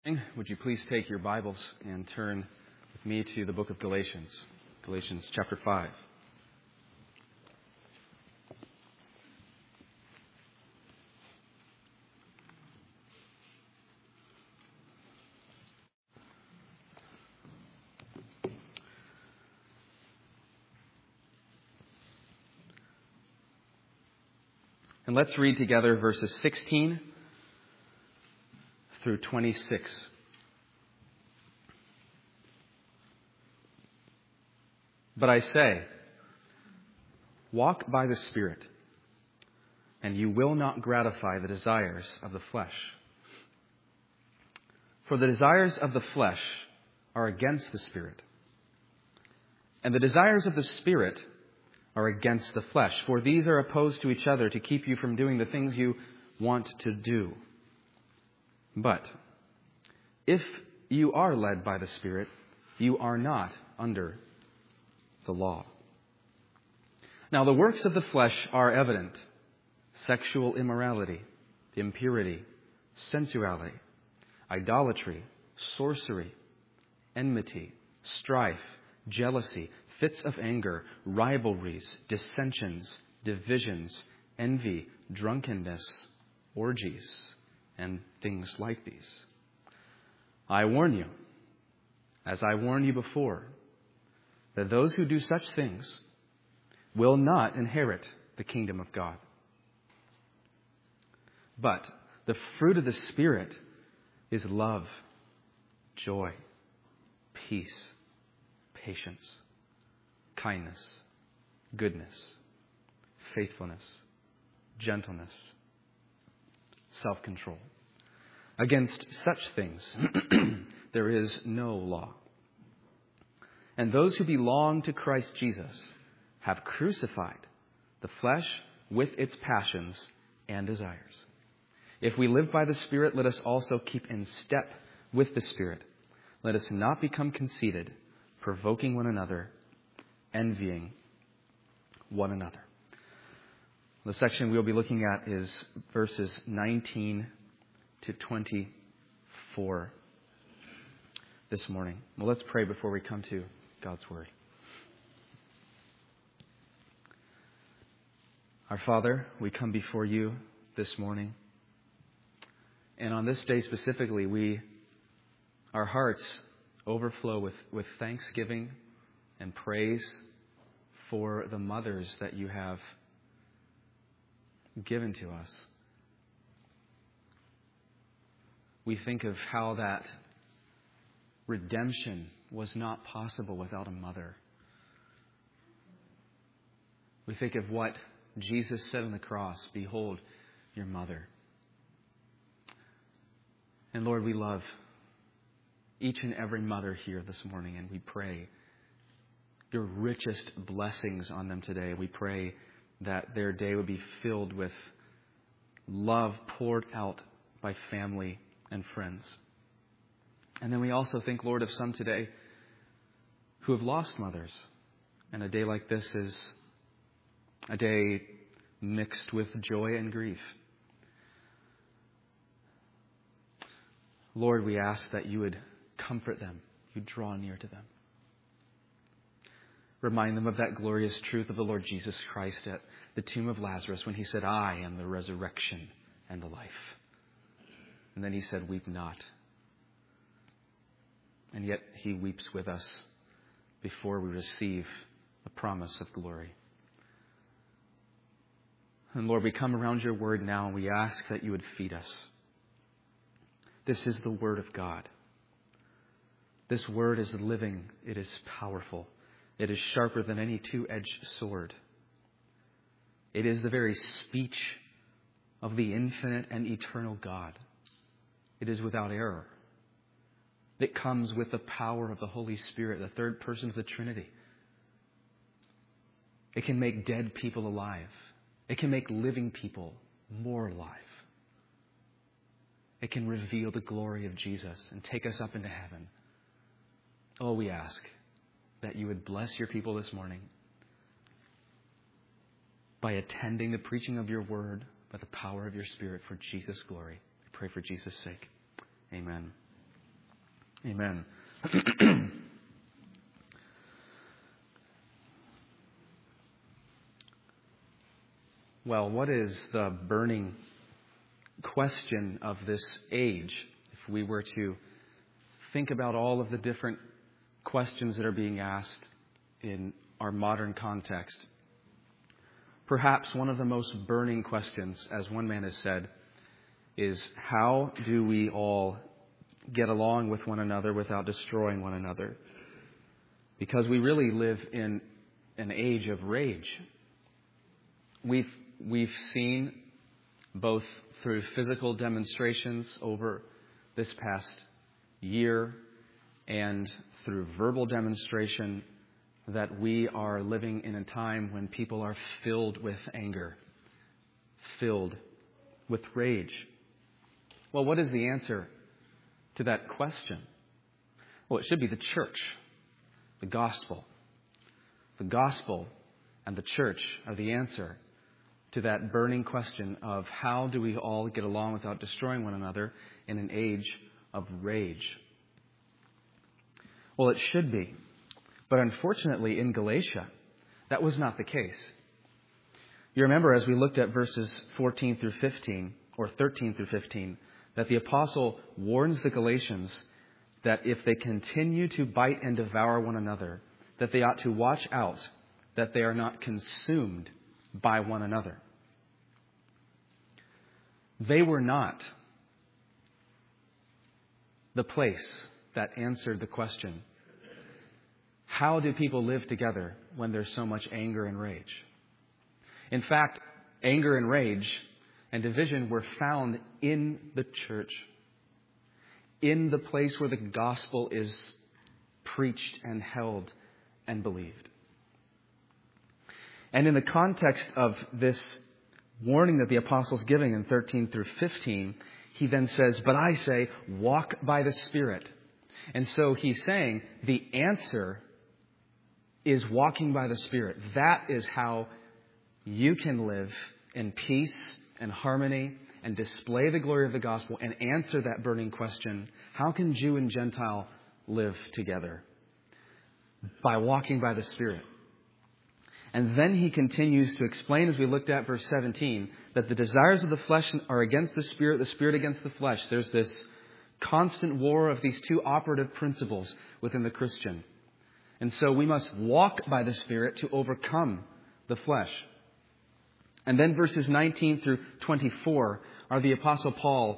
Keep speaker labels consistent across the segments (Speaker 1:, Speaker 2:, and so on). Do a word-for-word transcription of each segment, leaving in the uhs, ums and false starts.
Speaker 1: Would you please take your Bibles and turn with me to the book of Galatians, Galatians chapter five. And let's read together verses sixteen through twenty-six. But I say, walk by the Spirit, and you will not gratify the desires of the flesh. For the desires of the flesh are against the Spirit, and the desires of the Spirit are against the flesh. For these are opposed to each other to keep you from doing the things you want to do. But if you are led by the Spirit, you are not under the law. Now the works of the flesh are evident: sexual immorality, impurity, sensuality, idolatry, sorcery, enmity, strife, jealousy, fits of anger, rivalries, dissensions, divisions, envy, drunkenness, orgies, and things like these. I warn you, as I warned you before, that those who do such things will not inherit the kingdom of God. But the fruit of the Spirit is love, joy, peace, patience, kindness, goodness, faithfulness, gentleness, self-control. Against such things there is no law. And those who belong to Christ Jesus have crucified the flesh with its passions and desires. If we live by the Spirit, let us also keep in step with the Spirit. Let us not become conceited, provoking one another, envying one another. The section we'll be looking at is verses nineteen to twenty-four this morning. Well, let's pray before we come to God's Word. Our Father, we come before you this morning. And on this day specifically, we, our hearts overflow with, with thanksgiving and praise for the mothers that you have given to us. We think of how that redemption was not possible without a mother. We think of what Jesus said on the cross, behold your mother. And Lord, we love each and every mother here this morning, and we pray your richest blessings on them today. We pray that their day would be filled with love poured out by family and friends. And then we also think, Lord, of some today who have lost mothers. And a day like this is a day mixed with joy and grief. Lord, we ask that you would comfort them. You draw near to them. Remind them of that glorious truth of the Lord Jesus Christ at the tomb of Lazarus when he said, I am the resurrection and the life. And then he said, weep not. And yet he weeps with us before we receive the promise of glory. And Lord, we come around your word now and we ask that you would feed us. This is the word of God. This word is living. It is powerful. It is sharper than any two-edged sword. It is the very speech of the infinite and eternal God. It is without error. It comes with the power of the Holy Spirit, the third person of the Trinity. It can make dead people alive. It can make living people more alive. It can reveal the glory of Jesus and take us up into heaven. Oh, we ask that you would bless your people this morning by attending the preaching of your word by the power of your Spirit for Jesus' glory. We pray for Jesus' sake. Amen. Amen. Well, what is the burning question of this age? If we were to think about all of the different questions that are being asked in our modern context, perhaps one of the most burning questions, as one man has said, is how do we all get along with one another without destroying one another? Because we really live in an age of rage. We've we've seen both through physical demonstrations over this past year and through verbal demonstration that we are living in a time when people are filled with anger, filled with rage. Well, what is the answer to that question? Well, it should be the church, the gospel. The gospel and the church are the answer to that burning question of how do we all get along without destroying one another in an age of rage? Well, it should be. But unfortunately, in Galatia, that was not the case. You remember as we looked at verses fourteen through fifteen, or thirteen through fifteen, that the apostle warns the Galatians that if they continue to bite and devour one another, that they ought to watch out that they are not consumed by one another. They were not the place that answered the question, how do people live together when there's so much anger and rage? In fact, anger and rage and division were found in the church, in the place where the gospel is preached and held and believed. And in the context of this warning that the apostle's giving in thirteen through fifteen, he then says, but I say, walk by the Spirit. And so he's saying the answer is walking by the Spirit. That is how you can live in peace and harmony and display the glory of the gospel and answer that burning question, how can Jew and Gentile live together? By walking by the Spirit. And then he continues to explain, as we looked at verse seventeen, that the desires of the flesh are against the Spirit, the Spirit against the flesh. There's this constant war of these two operative principles within the Christian. And so we must walk by the Spirit to overcome the flesh. And then verses nineteen through twenty-four are the Apostle Paul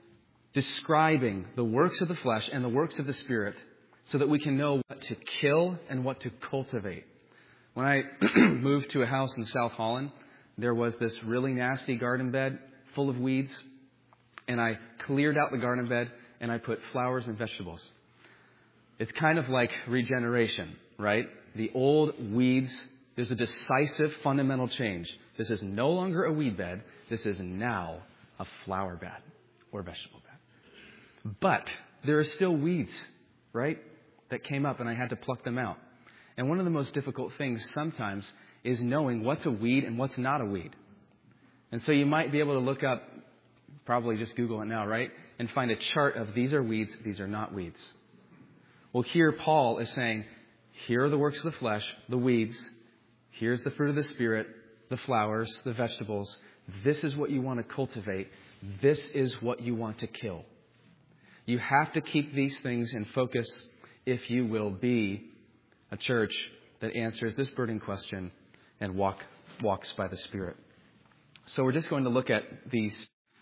Speaker 1: describing the works of the flesh and the works of the Spirit so that we can know what to kill and what to cultivate. When I moved to a house in South Holland, there was this really nasty garden bed full of weeds, and I cleared out the garden bed and I put flowers and vegetables. It's kind of like regeneration, right? The old weeds, there's a decisive fundamental change. This is no longer a weed bed. This is now a flower bed or vegetable bed. But there are still weeds, right, that came up and I had to pluck them out. And one of the most difficult things sometimes is knowing what's a weed and what's not a weed. And so you might be able to look up, probably just Google it now, right? And find a chart of these are weeds, these are not weeds. Well, here Paul is saying, here are the works of the flesh, the weeds. Here's the fruit of the Spirit, the flowers, the vegetables. This is what you want to cultivate. This is what you want to kill. You have to keep these things in focus if you will be a church that answers this burning question and walk walks by the Spirit. So we're just going to look at these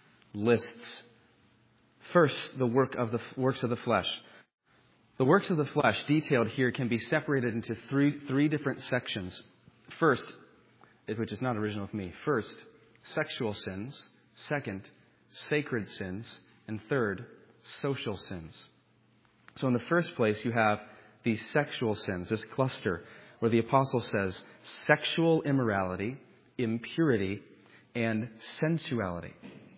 Speaker 1: lists. First, the work of the works of the flesh. The works of the flesh detailed here can be separated into three three different sections. First, which is not original with me. First, sexual sins. Second, sacred sins. And third, social sins. So in the first place, you have these sexual sins, this cluster where the apostle says sexual immorality, impurity, and sensuality.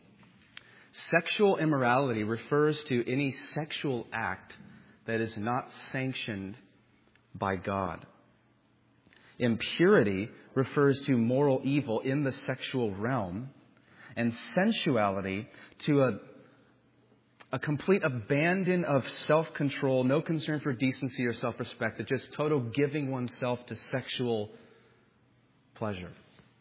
Speaker 1: Sexual immorality refers to any sexual act that is not sanctioned by God. Impurity refers to moral evil in the sexual realm, and sensuality to a a complete abandon of self-control, no concern for decency or self-respect, but just total giving oneself to sexual pleasure.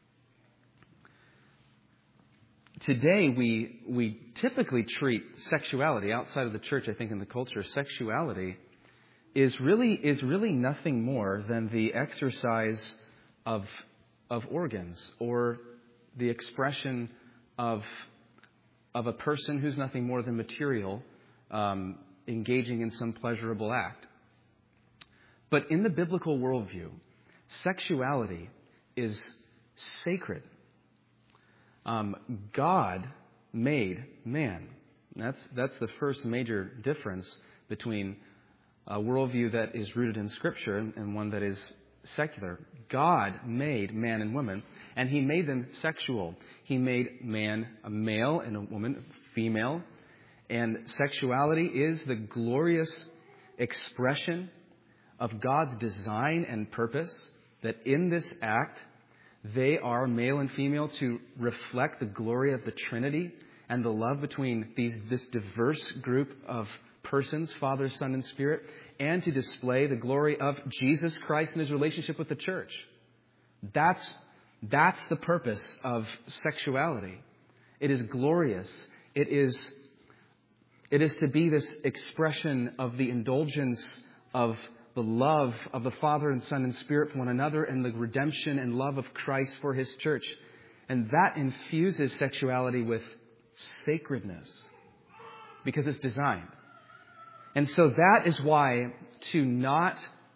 Speaker 1: Today, we we typically treat sexuality outside of the church, I think, in the culture. Sexuality is really is really nothing more than the exercise of of organs, or the expression of of a person who's nothing more than material, um, engaging in some pleasurable act. But in the biblical worldview, sexuality is sacred. Um, God made man. That's that's the first major difference between a worldview that is rooted in Scripture and one that is secular. God made man and woman, and He made them sexual. He made man a male and a woman a female. And sexuality is the glorious expression of God's design and purpose, that in this act, they are male and female to reflect the glory of the Trinity and the love between these this diverse group of persons, Father, Son, and Spirit, and to display the glory of Jesus Christ and His relationship with the church. That's, that's the purpose of sexuality. It is glorious. It is, it is to be this expression of the indulgence of the love of the Father and Son and Spirit for one another, and the redemption and love of Christ for His church. And that infuses sexuality with sacredness because it's designed. And so that is why to not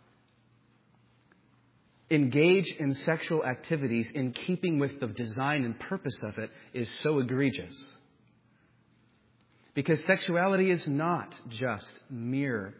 Speaker 1: engage in sexual activities in keeping with the design and purpose of it is so egregious. Because sexuality is not just mere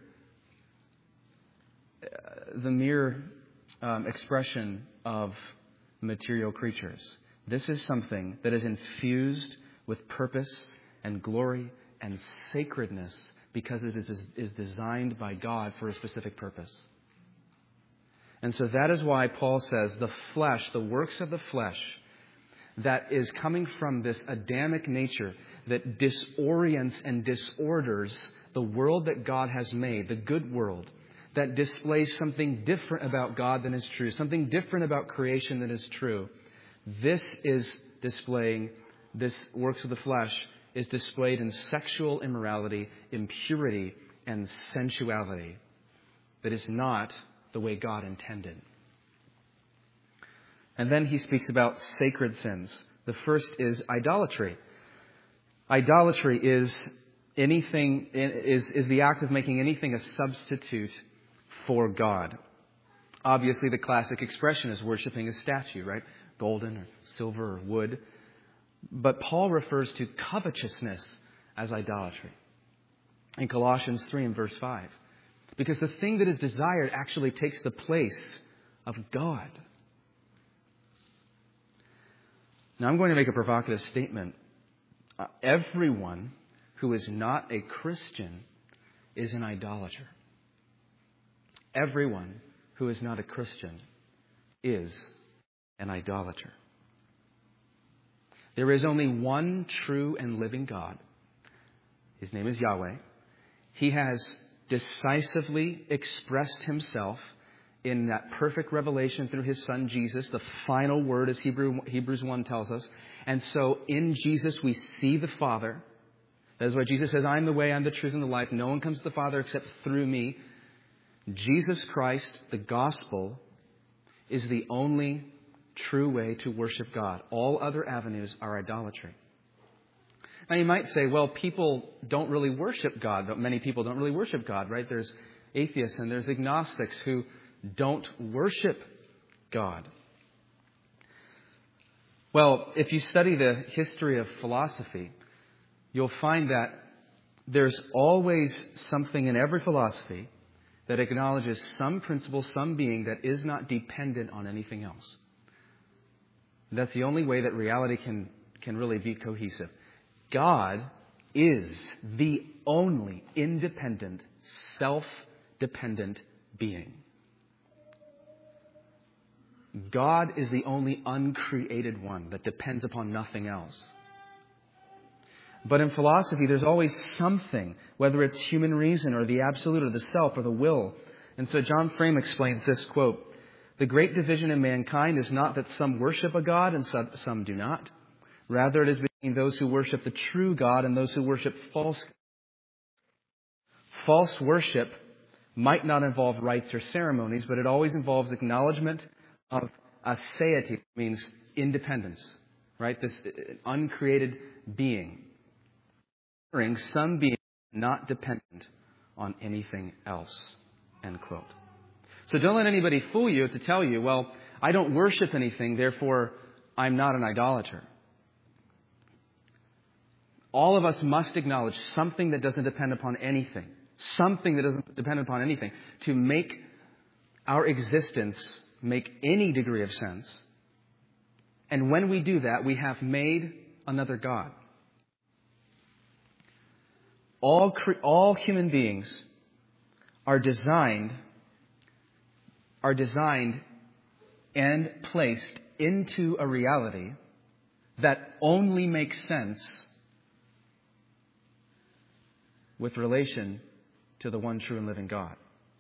Speaker 1: the mere um, expression of material creatures. This is something that is infused with purpose and glory and sacredness because it is, is designed by God for a specific purpose. And so that is why Paul says the flesh, the works of the flesh that is coming from this Adamic nature that disorients and disorders the world that God has made, the good world, that displays something different about God than is true, something different about creation than is true. This is displaying, this works of the flesh is displayed in sexual immorality, impurity, and sensuality that is not the way God intended. And then he speaks about sacred sins. The first is idolatry. Idolatry is anything, is, is the act of making anything a substitute for God. Obviously, the classic expression is worshiping a statue, right? Golden or silver or wood. But Paul refers to covetousness as idolatry in Colossians three and verse five. Because the thing that is desired actually takes the place of God. Now, I'm going to make a provocative statement. Uh, everyone who is not a Christian is an idolater. Everyone who is not a Christian is an idolater. There is only one true and living God. His name is Yahweh. He has decisively expressed Himself in that perfect revelation through His Son Jesus, the final word, as Hebrew, Hebrews one tells us. And so in Jesus we see the Father. That is why Jesus says, I am the way, I am the truth, and the life. No one comes to the Father except through me. Jesus Christ, the gospel, is the only true way to worship God. All other avenues are idolatry. Now you might say, well, people don't really worship God, but many people don't really worship God, right? There's atheists and there's agnostics who don't worship God. Well, if you study the history of philosophy, you'll find that there's always something in every philosophy that acknowledges some principle, some being that is not dependent on anything else. That's the only way that reality can, can really be cohesive. God is the only independent, self-dependent being. God is the only uncreated one that depends upon nothing else. But in philosophy, there's always something, whether it's human reason or the absolute or the self or the will. And so John Frame explains this, quote, "The great division in mankind is not that some worship a God and some do not. Rather, it is between those who worship the true God and those who worship false. False worship might not involve rites or ceremonies, but it always involves acknowledgement of aseity, means independence, right? This uncreated being, some being not dependent on anything else," end quote. So don't let anybody fool you to tell you, well, I don't worship anything, therefore I'm not an idolater. All of us must acknowledge something that doesn't depend upon anything. Something that doesn't depend upon anything to make our existence make any degree of sense. And when we do that, we have made another God. All, cre- all human beings are designed, are designed and placed into a reality that only makes sense with relation to the one true and living God.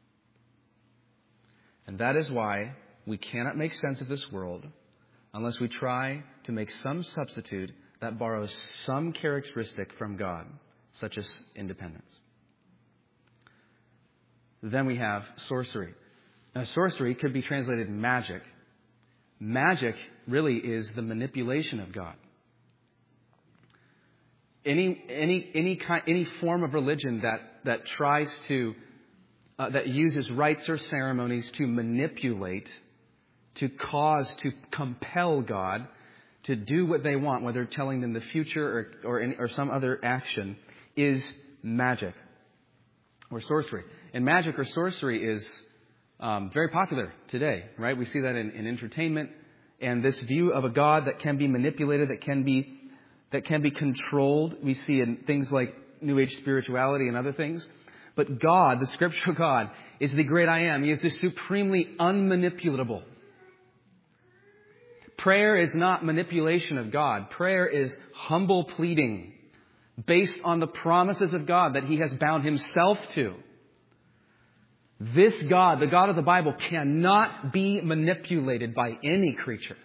Speaker 1: And that is why we cannot make sense of this world unless we try to make some substitute that borrows some characteristic from God, such as independence. Then we have sorcery. Now, sorcery could be translated magic. Magic really is the manipulation of God. Any any any kind any form of religion that that tries to uh, that uses rites or ceremonies to manipulate, to cause, to compel God to do what they want, whether telling them the future or or, any, or some other action, is magic or sorcery. And magic or sorcery is um, very popular today, right? We see that in, in entertainment, and this view of a God that can be manipulated, that can be that can be controlled. We see in things like New Age spirituality and other things. But God, the scriptural God, is the great I am. He is the supremely unmanipulatable. Prayer is not manipulation of God. Prayer is humble pleading based on the promises of God that He has bound Himself to. This God, the God of the Bible, cannot be manipulated by any creature.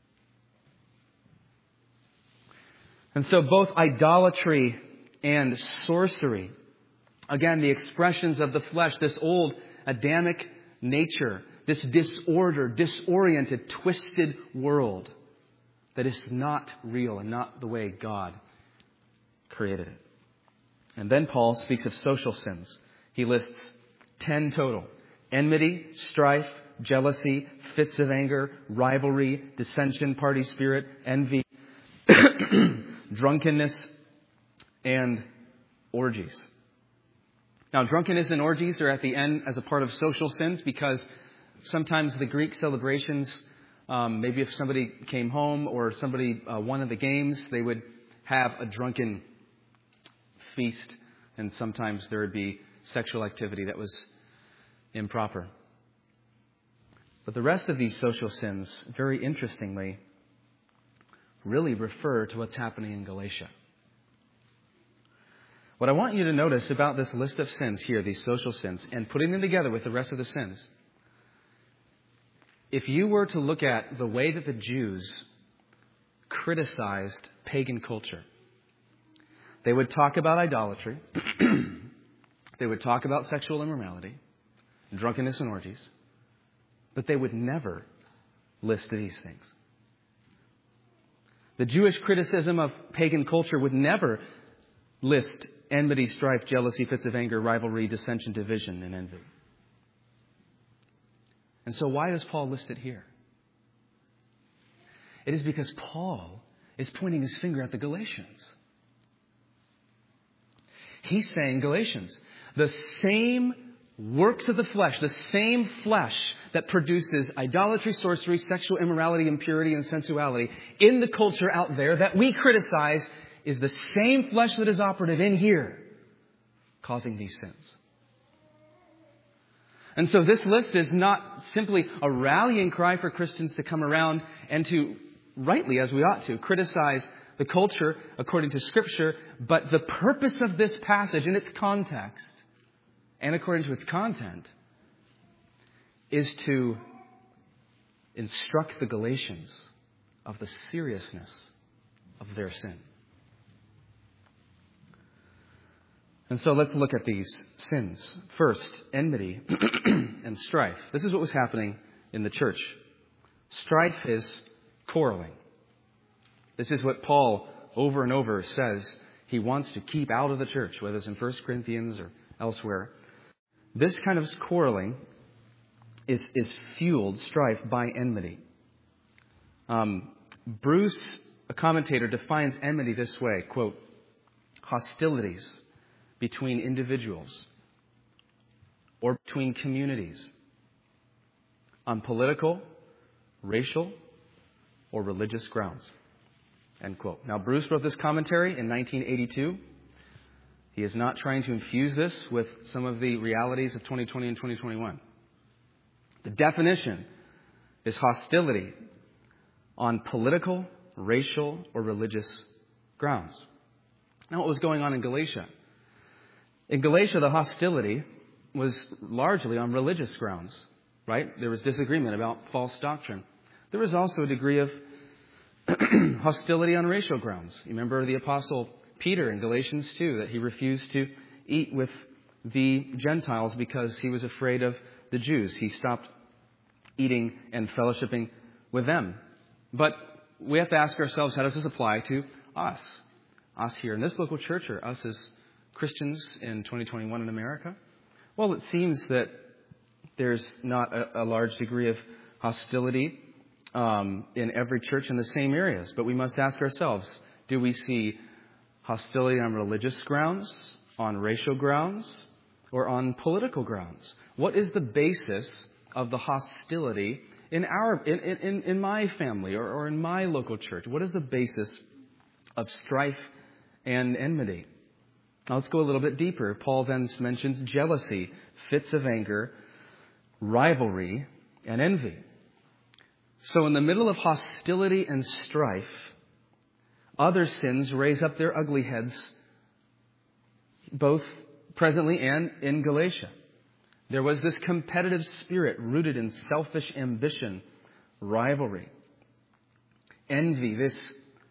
Speaker 1: And so both idolatry and sorcery, again, the expressions of the flesh, this old Adamic nature, this disordered, disoriented, twisted world that is not real and not the way God created it. And then Paul speaks of social sins. He lists ten total: enmity, strife, jealousy, fits of anger, rivalry, dissension, party spirit, envy, drunkenness, and orgies. Now, drunkenness and orgies are at the end as a part of social sins because sometimes the Greek celebrations, um, maybe if somebody came home or somebody uh, won at the games, they would have a drunken feast, and sometimes there would be sexual activity that was improper. But the rest of these social sins, very interestingly, really refer to what's happening in Galatia. What I want you to notice about this list of sins here, these social sins, and putting them together with the rest of the sins, if you were to look at the way that the Jews criticized pagan culture, they would talk about idolatry, they would talk about sexual immorality, drunkenness and orgies, but they would never list these things. The Jewish criticism of pagan culture would never list enmity, strife, jealousy, fits of anger, rivalry, dissension, division, and envy. And so why does Paul list it here? It is because Paul is pointing his finger at the Galatians. He's saying, Galatians, the same works of the flesh, the same flesh that produces idolatry, sorcery, sexual immorality, impurity, and sensuality in the culture out there that we criticize is the same flesh that is operative in here, causing these sins. And so this list is not simply a rallying cry for Christians to come around and to, rightly as we ought to, criticize the culture according to Scripture, but the purpose of this passage in its context and according to its content is to instruct the Galatians of the seriousness of their sin. And so let's look at these sins. First, enmity and strife. This is what was happening in the church. Strife is quarreling. This is what Paul over and over says he wants to keep out of the church, whether it's in First Corinthians or elsewhere. This kind of quarreling is, is fueled, strife, by enmity. Um, Bruce, a commentator, defines enmity this way, quote, hostilities between individuals or between communities on political, racial, or religious grounds. End quote. Now, Bruce wrote this commentary in nineteen eighty-two. He is not trying to infuse this with some of the realities of twenty twenty and twenty twenty-one. The definition is hostility on political, racial, or religious grounds. Now, what was going on in Galatia? In Galatia, the hostility was largely on religious grounds, right? There was disagreement about false doctrine. There was also a degree of hostility on racial grounds. You remember the Apostle Peter in Galatians two, that he refused to eat with the Gentiles because he was afraid of the Jews. He stopped eating and fellowshipping with them. But we have to ask ourselves, how does this apply to us? Us here in this local church, or us as Christians in twenty twenty-one in America? Well, it seems that there's not a, a large degree of hostility um, in every church in the same areas. But we must ask ourselves, do we see hostility on religious grounds, on racial grounds, or on political grounds? What is the basis of the hostility in our in, in, in my family or, or in my local church? What is the basis of strife and enmity? Now let's go a little bit deeper. Paul then mentions jealousy, fits of anger, rivalry, and envy. So in the middle of hostility and strife, other sins raise up their ugly heads, both presently and in Galatia. There was this competitive spirit rooted in selfish ambition, rivalry, envy, this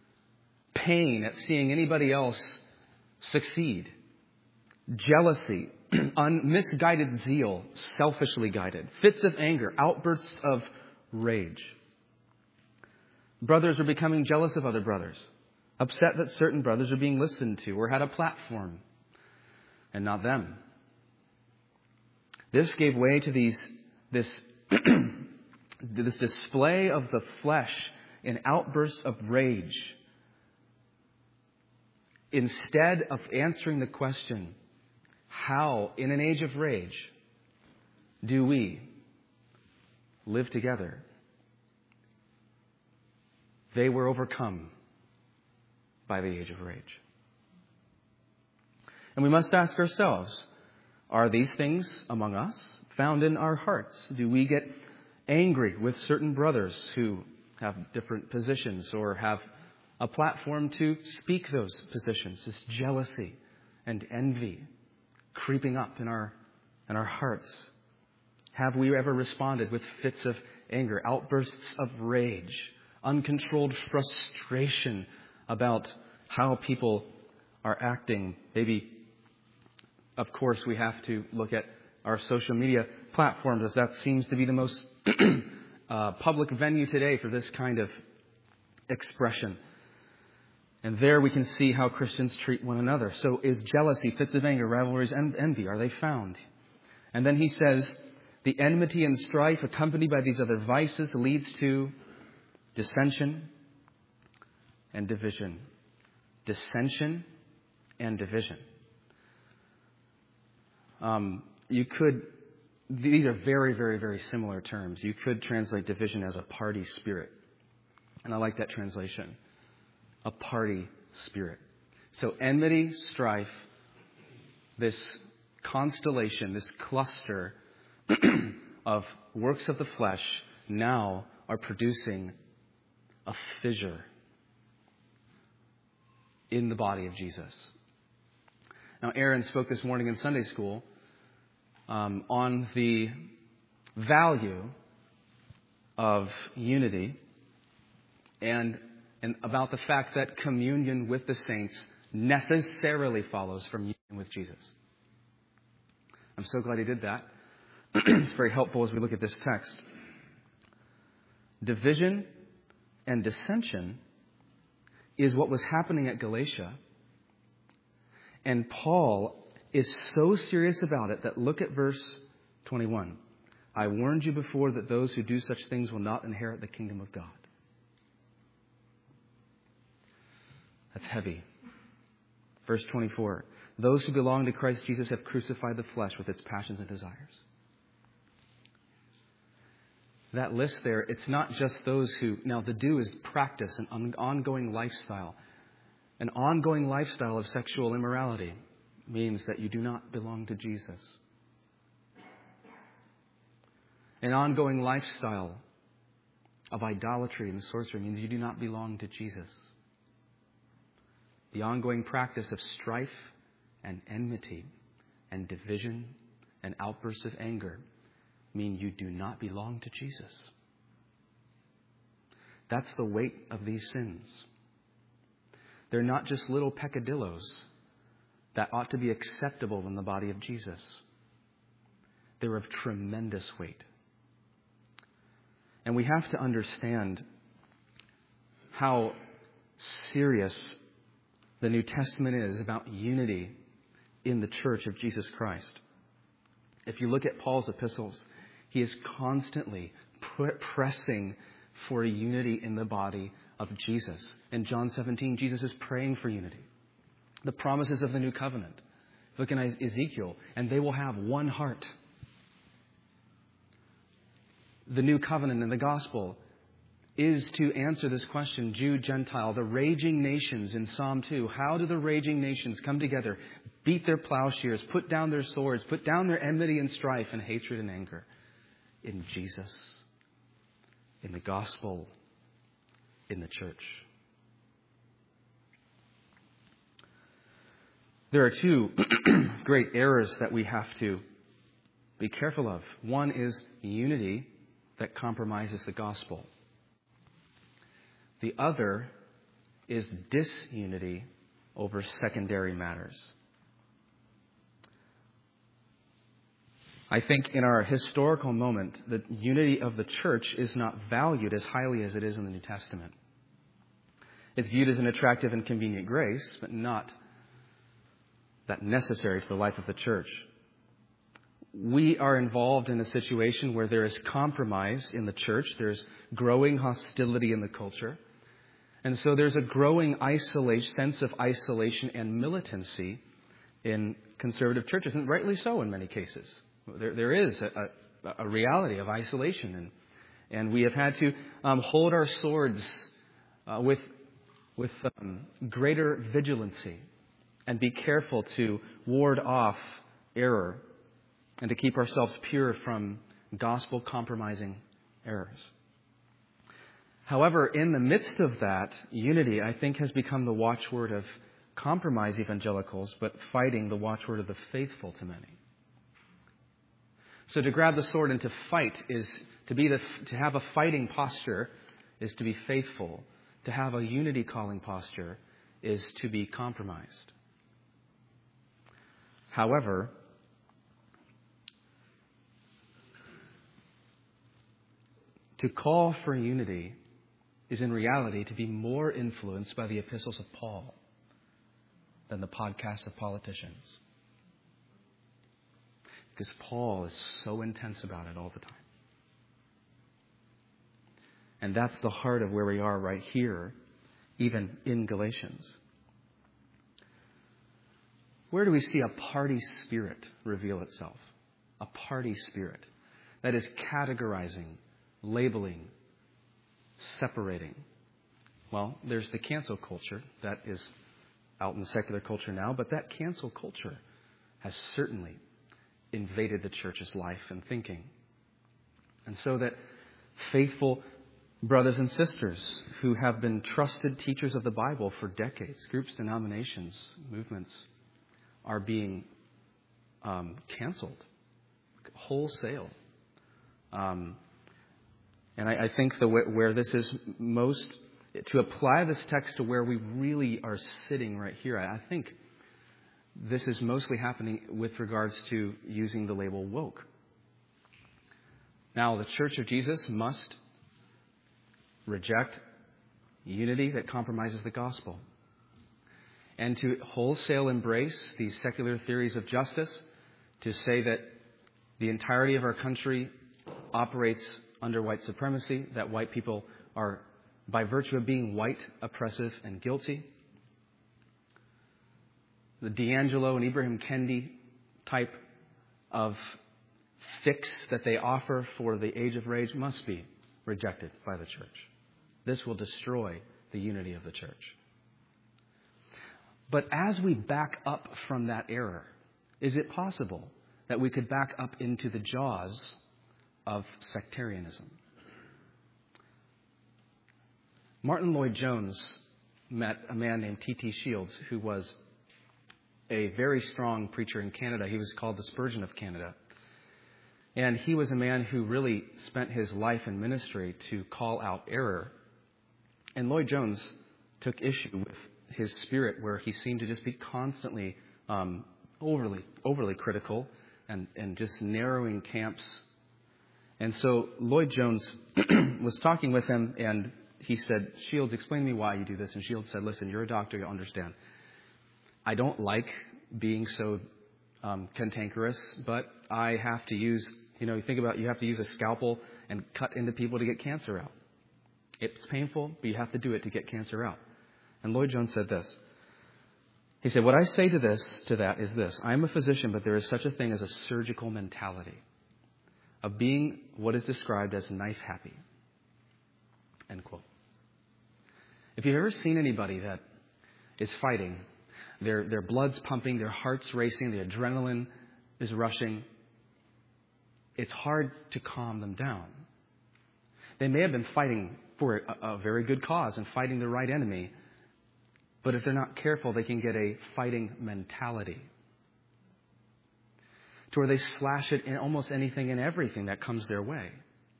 Speaker 1: pain at seeing anybody else succeed, jealousy, un- misguided zeal, selfishly guided, fits of anger, outbursts of rage. Brothers are becoming jealous of other brothers, upset that certain brothers are being listened to or had a platform and not them. This gave way to these this this display of the flesh in outbursts of rage, instead of answering the question, how, in an age of rage, do we live together? They were overcome by the age of rage. And we must ask ourselves, are these things among us found in our hearts? Do we get angry with certain brothers who have different positions or have a platform to speak those positions? Is jealousy and envy creeping up in our in our hearts? Have we ever responded with fits of anger, outbursts of rage, uncontrolled frustration about how people are acting? Maybe, of course, we have to look at our social media platforms, as that seems to be the most uh, public venue today for this kind of expression. And there we can see how Christians treat one another. So is jealousy, fits of anger, rivalries, and envy, are they found? And then he says, the enmity and strife accompanied by these other vices leads to dissension and division. Dissension and division. Um, you could, these are very, very, very similar terms. You could translate division as a party spirit. And I like that translation. A party spirit. So enmity, strife, this constellation, this cluster of works of the flesh now are producing a fissure. in the body of Jesus. Now, Aaron spoke this morning in Sunday school um, on the value of unity and, and about the fact that communion with the saints necessarily follows from union with Jesus. I'm so glad he did that. It's very helpful as we look at this text. Division and dissension is what was happening at Galatia. And Paul is so serious about it that look at verse twenty-one. I warned you before that those who do such things will not inherit the kingdom of God. That's heavy. Verse twenty-four. Those who belong to Christ Jesus have crucified the flesh with its passions and desires. That list there, it's not just those who... Now, the do is practice, an ongoing lifestyle. An ongoing lifestyle of sexual immorality means that you do not belong to Jesus. An ongoing lifestyle of idolatry and sorcery means you do not belong to Jesus. The ongoing practice of strife and enmity and division and outbursts of anger mean you do not belong to Jesus. That's the weight of these sins. They're not just little peccadillos that ought to be acceptable in the body of Jesus. They're of tremendous weight. And we have to understand how serious the New Testament is about unity in the church of Jesus Christ. If you look at Paul's epistles, he is constantly pressing for unity in the body of Jesus. In John seventeen, Jesus is praying for unity. The promises of the new covenant. Look in Ezekiel, and they will have one heart. The new covenant in the gospel is to answer this question, Jew, Gentile, the raging nations in Psalm two. How do the raging nations come together, beat their plowshares, put down their swords, put down their enmity and strife and hatred and anger? In Jesus, in the gospel, in the church. There are two great errors that we have to be careful of. One is unity that compromises the gospel. The other is disunity over secondary matters. I think in our historical moment, the unity of the church is not valued as highly as it is in the New Testament. It's viewed as an attractive and convenient grace, but not that necessary for the life of the church. We are involved in a situation where there is compromise in the church. There's growing hostility in the culture. And so there's a growing isolation, sense of isolation and militancy in conservative churches, and rightly so in many cases. There, there is a, a, a reality of isolation, and and we have had to um, hold our swords uh, with with um, greater vigilancy and be careful to ward off error and to keep ourselves pure from gospel compromising errors. However, in the midst of that, unity, I think, has become the watchword of compromised evangelicals, but fighting the watchword of the faithful to many. So to grab the sword and to fight is to be the to have a fighting posture is to be faithful. To have a unity calling posture is to be compromised. However, to call for unity is in reality to be more influenced by the epistles of Paul than the podcasts of politicians. Because Paul is so intense about it all the time. And that's the heart of where we are right here, even in Galatians. Where do we see a party spirit reveal itself? A party spirit that is categorizing, labeling, separating. Well, there's the cancel culture that is out in the secular culture now, but that cancel culture has certainly invaded the church's life and thinking. And so that faithful brothers and sisters who have been trusted teachers of the Bible for decades, groups, denominations, movements, are being um, canceled wholesale. Um, and I, I think the where this is most, to apply this text to where we really are sitting right here, I think this is mostly happening with regards to using the label woke. Now, the Church of Jesus must reject unity that compromises the gospel, and to wholesale embrace these secular theories of justice, to say that the entirety of our country operates under white supremacy, that white people are, by virtue of being white, oppressive and guilty. The D'Angelo and Ibram Kendi type of fix that they offer for the age of rage must be rejected by the church. This will destroy the unity of the church. But as we back up from that error, is it possible that we could back up into the jaws of sectarianism? Martin Lloyd-Jones met a man named T T Shields, who was a very strong preacher in Canada. He was called the Spurgeon of Canada. And he was a man who really spent his life in ministry to call out error. And Lloyd-Jones took issue with his spirit, where he seemed to just be constantly um, overly overly critical and, and just narrowing camps. And so Lloyd-Jones was talking with him, and he said, Shields, explain to me why you do this. And Shields said, listen, you're a doctor, you'll understand. I don't like being so um, cantankerous, but I have to use, you know, you think about, you have to use a scalpel and cut into people to get cancer out. It's painful, but you have to do it to get cancer out. And Lloyd-Jones said this. He said, what I say to this, to that is this. I am a physician, but there is such a thing as a surgical mentality of being what is described as knife happy. End quote. If you've ever seen anybody that is fighting, their their blood's pumping, their heart's racing, the adrenaline is rushing, it's hard to calm them down. They may have been fighting for a, a very good cause and fighting the right enemy, but if they're not careful, they can get a fighting mentality to where they slash it in almost anything and everything that comes their way.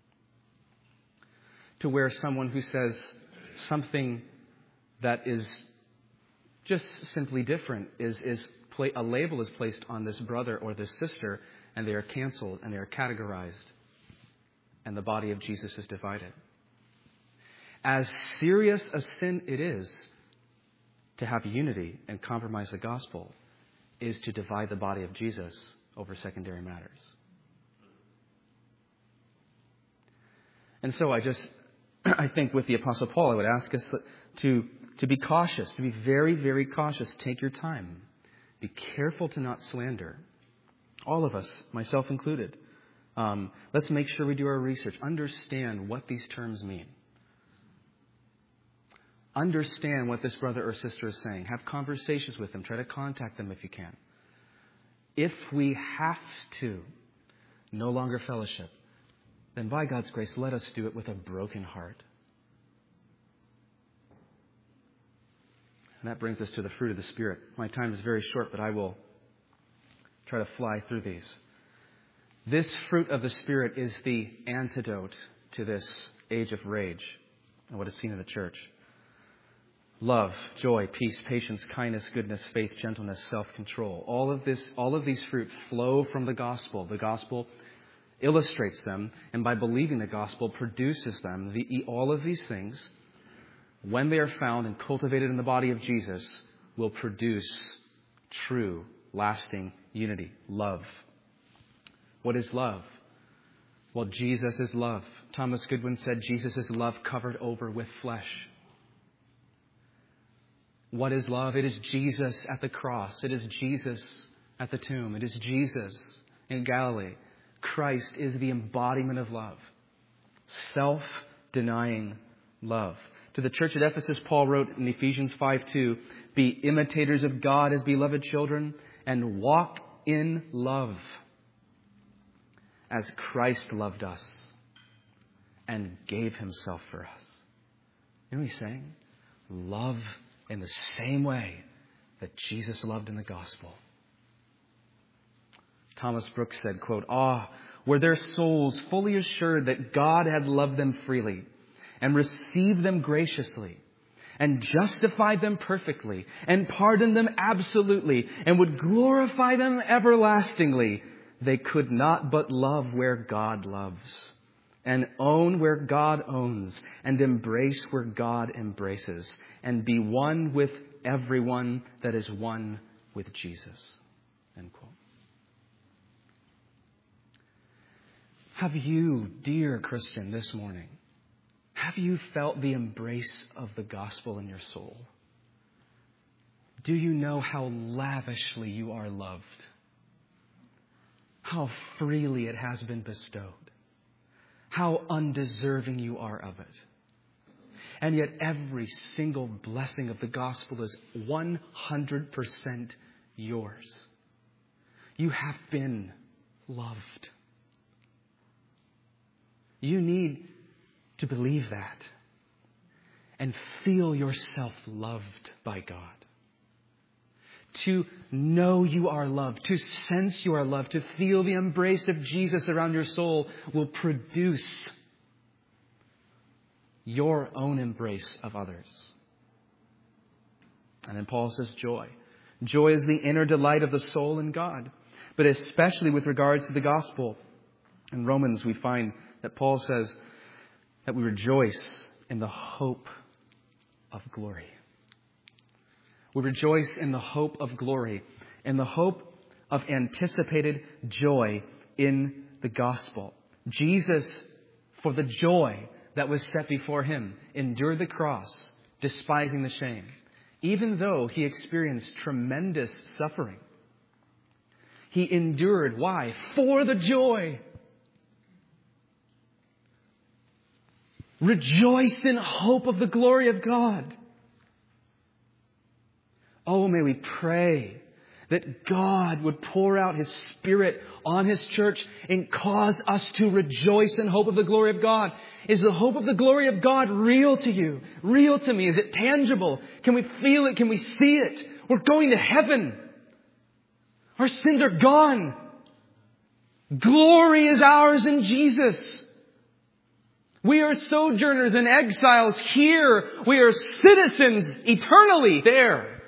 Speaker 1: To where someone who says something that is just simply different is, is pla- a label is placed on this brother or this sister, and they are canceled and they are categorized, and the body of Jesus is divided. As serious a sin it is to have unity and compromise the gospel is to divide the body of Jesus over secondary matters. And so I just, I think with the Apostle Paul, I would ask us to, to be cautious, to be very, very cautious. Take your time. Be careful to not slander. All of us, myself included. Um, let's make sure we do our research. Understand what these terms mean. Understand what this brother or sister is saying. Have conversations with them. Try to contact them if you can. If we have to no longer fellowship, then by God's grace, let us do it with a broken heart. And that brings us to the fruit of the Spirit. My time is very short, but I will try to fly through these. This fruit of the Spirit is the antidote to this age of rage and what is seen in the church. Love, joy, peace, patience, kindness, goodness, faith, gentleness, self-control. All of this, all of these fruit flow from the gospel. The gospel illustrates them, and by believing the gospel produces them. The, all of these things, when they are found and cultivated in the body of Jesus, will produce true, lasting unity. Love. What is love? Well, Jesus is love. Thomas Goodwin said Jesus is love covered over with flesh. What is love? It is Jesus at the cross. It is Jesus at the tomb. It is Jesus in Galilee. Christ is the embodiment of love. Self-denying love. To the church at Ephesus, Paul wrote in Ephesians five two, be imitators of God as beloved children and walk in love as Christ loved us and gave himself for us. You know what he's saying? Love in the same way that Jesus loved in the gospel. Thomas Brooks said, quote, "Ah, were their souls fully assured that God had loved them freely and received them graciously and justified them perfectly and pardoned them absolutely and would glorify them everlastingly, they could not but love where God loves and own where God owns and embrace where God embraces and be one with everyone that is one with Jesus." End quote. Have you, dear Christian, this morning, have you felt the embrace of the gospel in your soul? Do you know how lavishly you are loved? How freely it has been bestowed? How undeserving you are of it? And yet every single blessing of the gospel is one hundred percent yours. You have been loved. You need to believe that and feel yourself loved by God. To know you are loved, to sense you are loved, to feel the embrace of Jesus around your soul will produce your own embrace of others. And then Paul says joy. Joy is the inner delight of the soul in God, but especially with regards to the gospel. In Romans, we find that Paul says that we rejoice in the hope of glory. We rejoice in the hope of glory, in the hope of anticipated joy in the gospel. Jesus, for the joy that was set before him, endured the cross, despising the shame, even though he experienced tremendous suffering. He endured. Why? For the joy. Rejoice in hope of the glory of God. Oh, may we pray that God would pour out His Spirit on His church and cause us to rejoice in hope of the glory of God. Is the hope of the glory of God real to you? Real to me? Is it tangible? Can we feel it? Can we see it? We're going to heaven. Our sins are gone. Glory is ours in Jesus. We are sojourners and exiles here. We are citizens eternally there.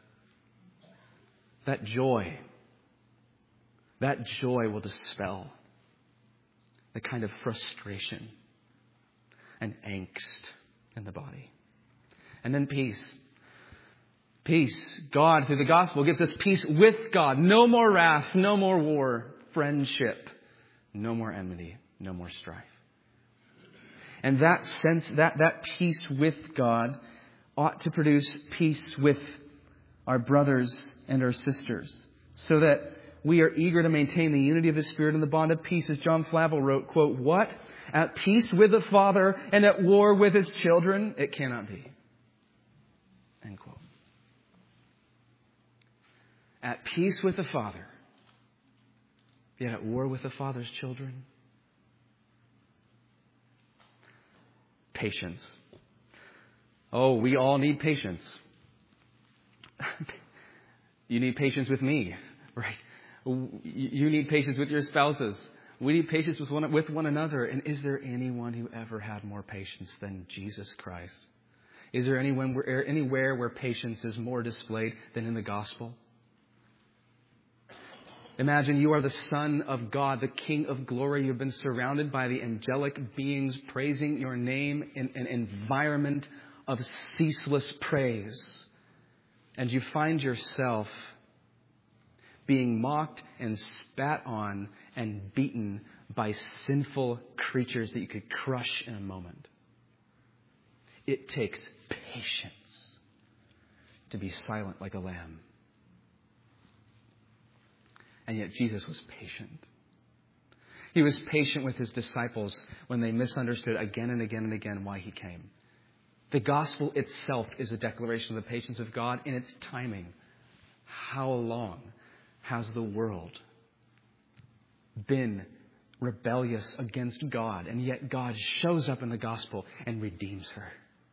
Speaker 1: That joy, that joy will dispel the kind of frustration and angst in the body. And then peace. Peace. God, through the gospel, gives us peace with God. No more wrath, no more war, friendship, no more enmity, no more strife. And that sense, that, that peace with God ought to produce peace with our brothers and our sisters, so that we are eager to maintain the unity of the Spirit and the bond of peace. As John Flavel wrote, quote, "What? At peace with the Father and at war with His children? It cannot be." End quote. At peace with the Father, yet at war with the Father's children? Patience. Oh, we all need patience. You need patience with me, right? You need patience with your spouses. We need patience with one, with one another. And is there anyone who ever had more patience than Jesus Christ? Is there anyone where, anywhere where patience is more displayed than in the gospel? Imagine you are the Son of God, the King of glory. You've been surrounded by the angelic beings praising your name in an environment of ceaseless praise. And you find yourself being mocked and spat on and beaten by sinful creatures that you could crush in a moment. It takes patience to be silent like a lamb. And yet Jesus was patient. He was patient with His disciples when they misunderstood again and again and again why He came. The gospel itself is a declaration of the patience of God in its timing. How long has the world been rebellious against God, and yet God shows up in the gospel and redeems her.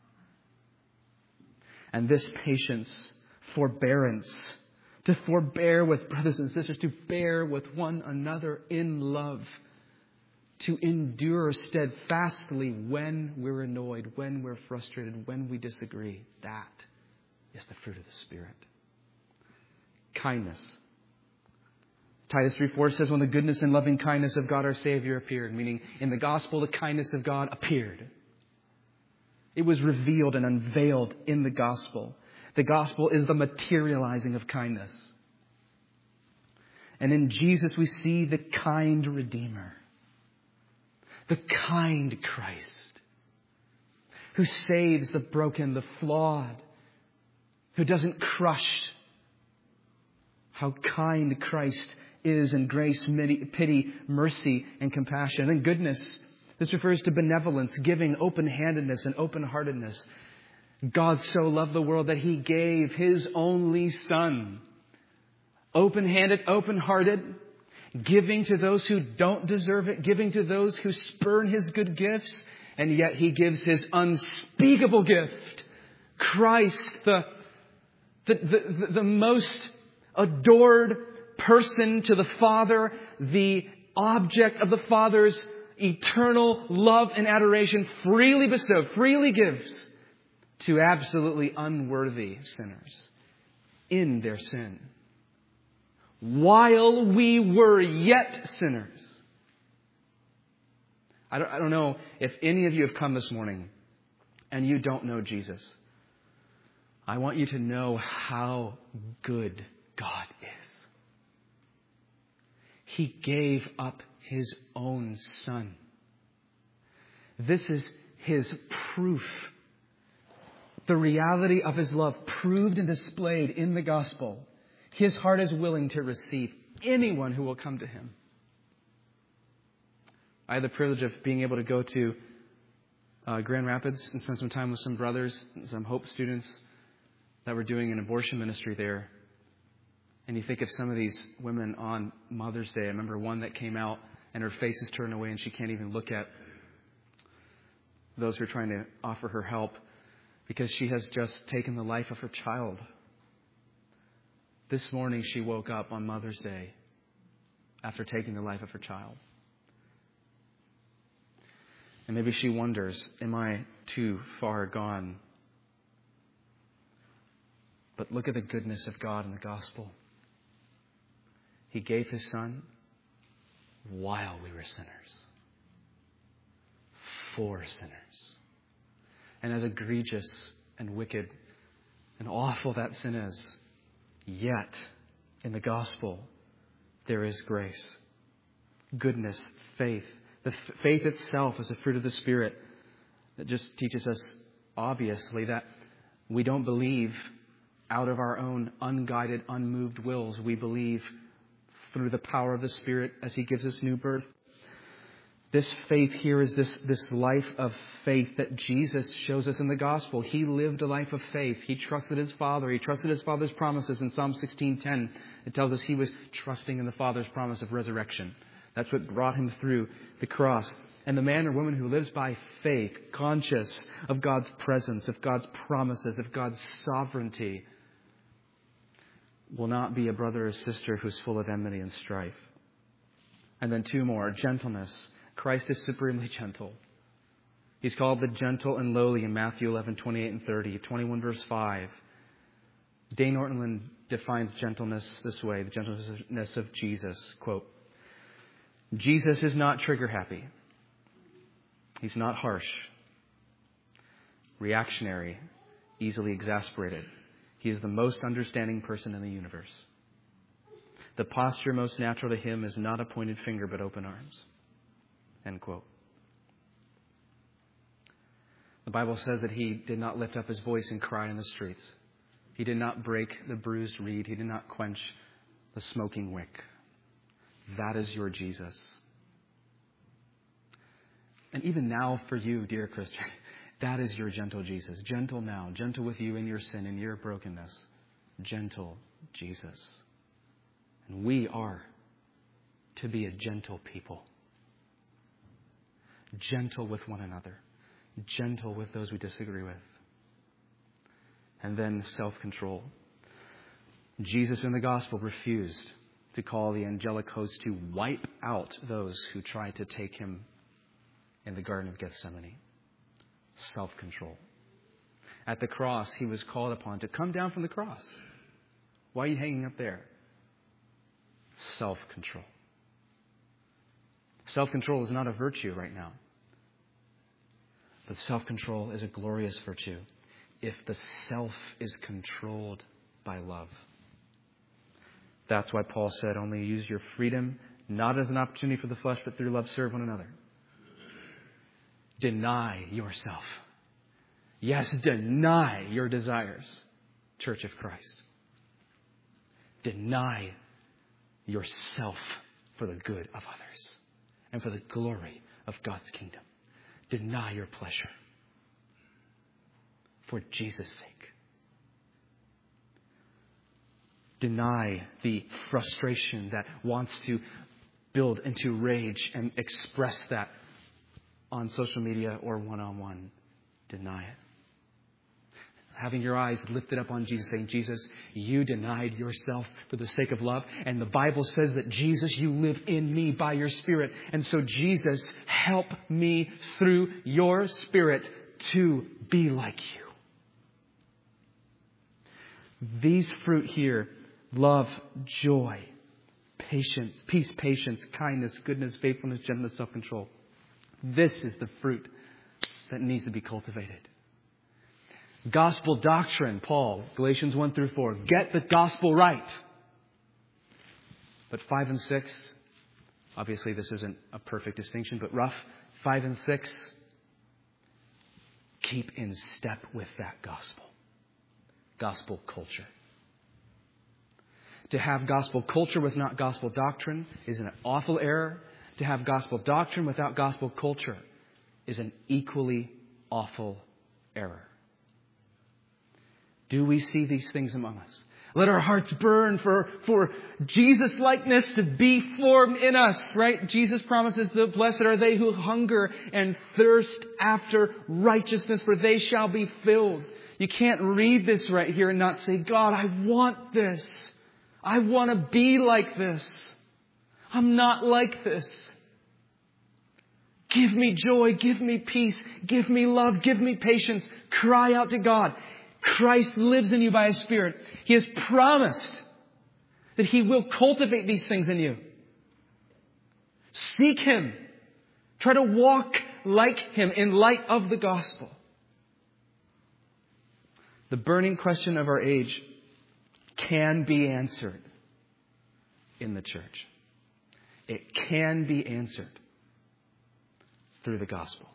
Speaker 1: And this patience, forbearance, to forbear with brothers and sisters, to bear with one another in love, to endure steadfastly when we're annoyed, when we're frustrated, when we disagree. That is the fruit of the Spirit. Kindness. Titus three four says, when the goodness and loving kindness of God our Savior appeared, meaning in the gospel the kindness of God appeared. It was revealed and unveiled in the gospel. The gospel is the materializing of kindness. And in Jesus we see the kind Redeemer, the kind Christ, who saves the broken, the flawed, who doesn't crush. How kind Christ is in grace, pity, mercy, and compassion. And goodness, this refers to benevolence, giving, open-handedness, and open-heartedness. God so loved the world that He gave His only Son. Open-handed, open-hearted, giving to those who don't deserve it, giving to those who spurn His good gifts, and yet He gives His unspeakable gift. Christ, the, the, the, the most adored person to the Father, the object of the Father's eternal love and adoration, freely bestowed, freely gives to absolutely unworthy sinners in their sin, while we were yet sinners. I don't, I don't know if any of you have come this morning and you don't know Jesus. I want you to know how good God is. He gave up His own Son. This is His proof. The reality of His love proved and displayed in the gospel. His heart is willing to receive anyone who will come to Him. I had the privilege of being able to go to uh, Grand Rapids and spend some time with some brothers, some Hope students that were doing an abortion ministry there. And you think of some of these women on Mother's Day. I remember one that came out and her face is turned away and she can't even look at those who are trying to offer her help because she has just taken the life of her child. This morning she woke up on Mother's Day after taking the life of her child. And maybe she wonders, am I too far gone? But look at the goodness of God in the gospel. He gave His Son while we were sinners. For sinners. And as egregious and wicked and awful that sin is, yet in the gospel there is grace, goodness, faith. The f- faith itself is a fruit of the Spirit that just teaches us obviously that we don't believe out of our own unguided, unmoved wills. We believe through the power of the Spirit as He gives us new birth. This faith here is this, this life of faith that Jesus shows us in the gospel. He lived a life of faith. He trusted His Father. He trusted His Father's promises. In Psalm sixteen ten, it tells us He was trusting in the Father's promise of resurrection. That's what brought Him through the cross. And the man or woman who lives by faith, conscious of God's presence, of God's promises, of God's sovereignty, will not be a brother or sister who's full of enmity and strife. And then two more. Gentleness. Christ is supremely gentle. He's called the gentle and lowly in Matthew eleven, twenty-eight and thirty, twenty-one verse five. Dane Ortland defines gentleness this way, the gentleness of Jesus. Quote, Jesus is not trigger happy. He's not harsh, reactionary, easily exasperated. He is the most understanding person in the universe. The posture most natural to Him is not a pointed finger, but open arms. End quote. The Bible says that He did not lift up His voice and cry in the streets. He did not break the bruised reed. He did not quench the smoking wick. That is your Jesus. And even now for you, dear Christian, that is your gentle Jesus. Gentle now. Gentle with you in your sin and your brokenness. Gentle Jesus. And we are to be a gentle people. gentle with one another, gentle with those we disagree with. And then self-control. Jesus in the gospel refused to call the angelic host to wipe out those who tried to take him in the Garden of Gethsemane. Self-control. At the cross, he was called upon to come down from the cross. Why are you hanging up there? Self-control. Self-control is not a virtue right now. But self-control is a glorious virtue if the self is controlled by love. That's why Paul said, only use your freedom, not as an opportunity for the flesh, but through love serve one another. Deny yourself. Yes, deny your desires, Church of Christ. Deny yourself for the good of others and for the glory of God's kingdom. Deny your pleasure for Jesus' sake. Deny the frustration that wants to build into rage and express that on social media or one-on-one. Deny it. Having your eyes lifted up on Jesus, saying, Jesus, you denied yourself for the sake of love. And the Bible says that, Jesus, you live in me by your Spirit. And so, Jesus, help me through your Spirit to be like you. These fruit here, love, joy, patience, peace, patience, kindness, goodness, faithfulness, gentleness, self-control. This is the fruit that needs to be cultivated. Gospel doctrine, Paul, Galatians one through four. Get the gospel right. But five and six, obviously this isn't a perfect distinction, but rough. Five and six, keep in step with that gospel. Gospel culture. To have gospel culture with not gospel doctrine is an awful error. To have gospel doctrine without gospel culture is an equally awful error. Do we see these things among us? Let our hearts burn for, for Jesus-likeness to be formed in us, right? Jesus promises that blessed are they who hunger and thirst after righteousness, for they shall be filled. You can't read this right here and not say, God, I want this. I want to be like this. I'm not like this. Give me joy, give me peace, give me love, give me patience. Cry out to God. Christ lives in you by His Spirit. He has promised that He will cultivate these things in you. Seek Him. Try to walk like Him in light of the gospel. The burning question of our age can be answered in the church. It can be answered through the gospel.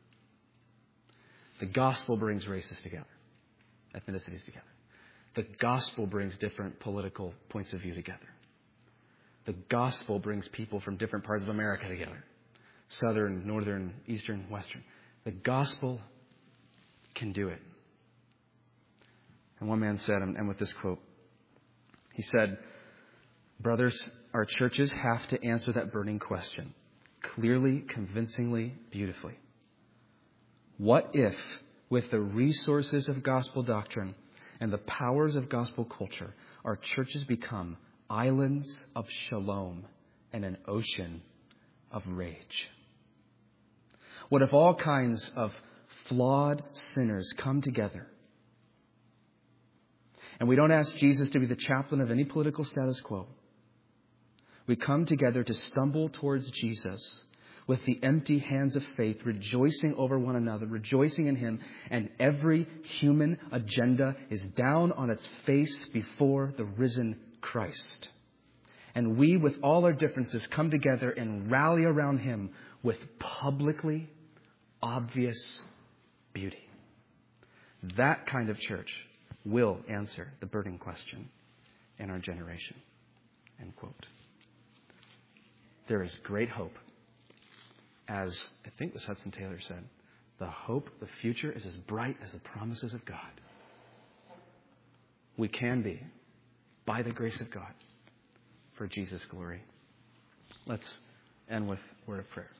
Speaker 1: The gospel brings races together. Ethnicities together. The gospel brings different political points of view together. The gospel brings people from different parts of America together. Southern, northern, eastern, western. The gospel can do it. And one man said, and with this quote, he said, brothers, our churches have to answer that burning question clearly, convincingly, beautifully. What if, with the resources of gospel doctrine and the powers of gospel culture, our churches become islands of shalom and an ocean of rage? What if all kinds of flawed sinners come together and we don't ask Jesus to be the chaplain of any political status quo? We come together to stumble towards Jesus with the empty hands of faith, rejoicing over one another, rejoicing in Him, and every human agenda is down on its face before the risen Christ. And we, with all our differences, come together and rally around Him with publicly obvious beauty. That kind of church will answer the burning question in our generation. End quote. There is great hope. As I think this Hudson Taylor said, the hope, the future is as bright as the promises of God. We can be, by the grace of God, for Jesus' glory. Let's end with a word of prayer.